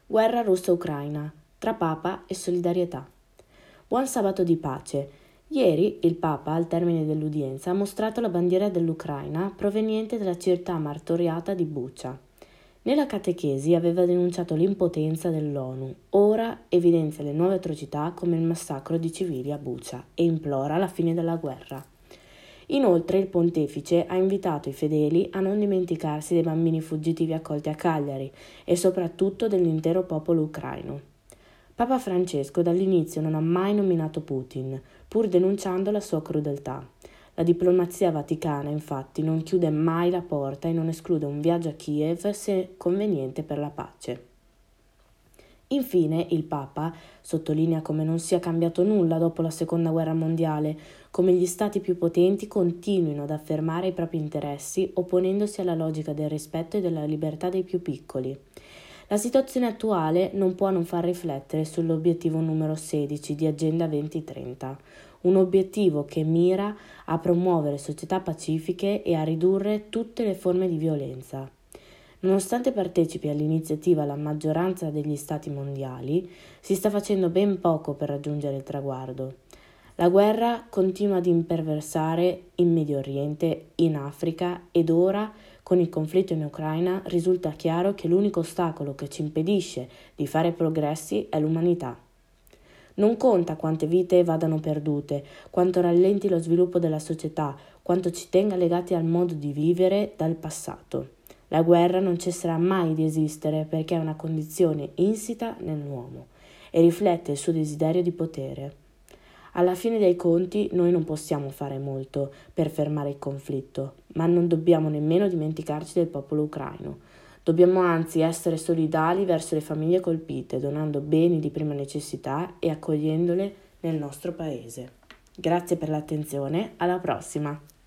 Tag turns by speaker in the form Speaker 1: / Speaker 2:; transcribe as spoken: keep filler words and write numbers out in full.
Speaker 1: Guerra russo-ucraina, tra Papa e solidarietà. Buon sabato di pace. Ieri il Papa, al termine dell'udienza, ha mostrato la bandiera dell'Ucraina proveniente dalla città martoriata di Bucha. Nella catechesi aveva denunciato l'impotenza dell'ONU, ora evidenzia le nuove atrocità come il massacro di civili a Bucha e implora la fine della guerra. Inoltre il pontefice ha invitato i fedeli a non dimenticarsi dei bambini fuggitivi accolti a Cagliari e soprattutto dell'intero popolo ucraino. Papa Francesco dall'inizio non ha mai nominato Putin, pur denunciando la sua crudeltà. La diplomazia vaticana, infatti, non chiude mai la porta e non esclude un viaggio a Kiev se conveniente per la pace. Infine, il Papa sottolinea come non sia cambiato nulla dopo la Seconda Guerra Mondiale, come gli stati più potenti continuino ad affermare i propri interessi opponendosi alla logica del rispetto e della libertà dei più piccoli. La situazione attuale non può non far riflettere sull'obiettivo numero sedici di Agenda duemilatrenta, un obiettivo che mira a promuovere società pacifiche e a ridurre tutte le forme di violenza. Nonostante partecipi all'iniziativa la maggioranza degli stati mondiali, si sta facendo ben poco per raggiungere il traguardo. La guerra continua ad imperversare in Medio Oriente, in Africa ed ora, con il conflitto in Ucraina, risulta chiaro che l'unico ostacolo che ci impedisce di fare progressi è l'umanità. Non conta quante vite vadano perdute, quanto rallenti lo sviluppo della società, quanto ci tenga legati al modo di vivere dal passato. La guerra non cesserà mai di esistere perché è una condizione insita nell'uomo e riflette il suo desiderio di potere. Alla fine dei conti noi non possiamo fare molto per fermare il conflitto, ma non dobbiamo nemmeno dimenticarci del popolo ucraino. Dobbiamo anzi essere solidali verso le famiglie colpite, donando beni di prima necessità e accogliendole nel nostro paese. Grazie per l'attenzione, alla prossima!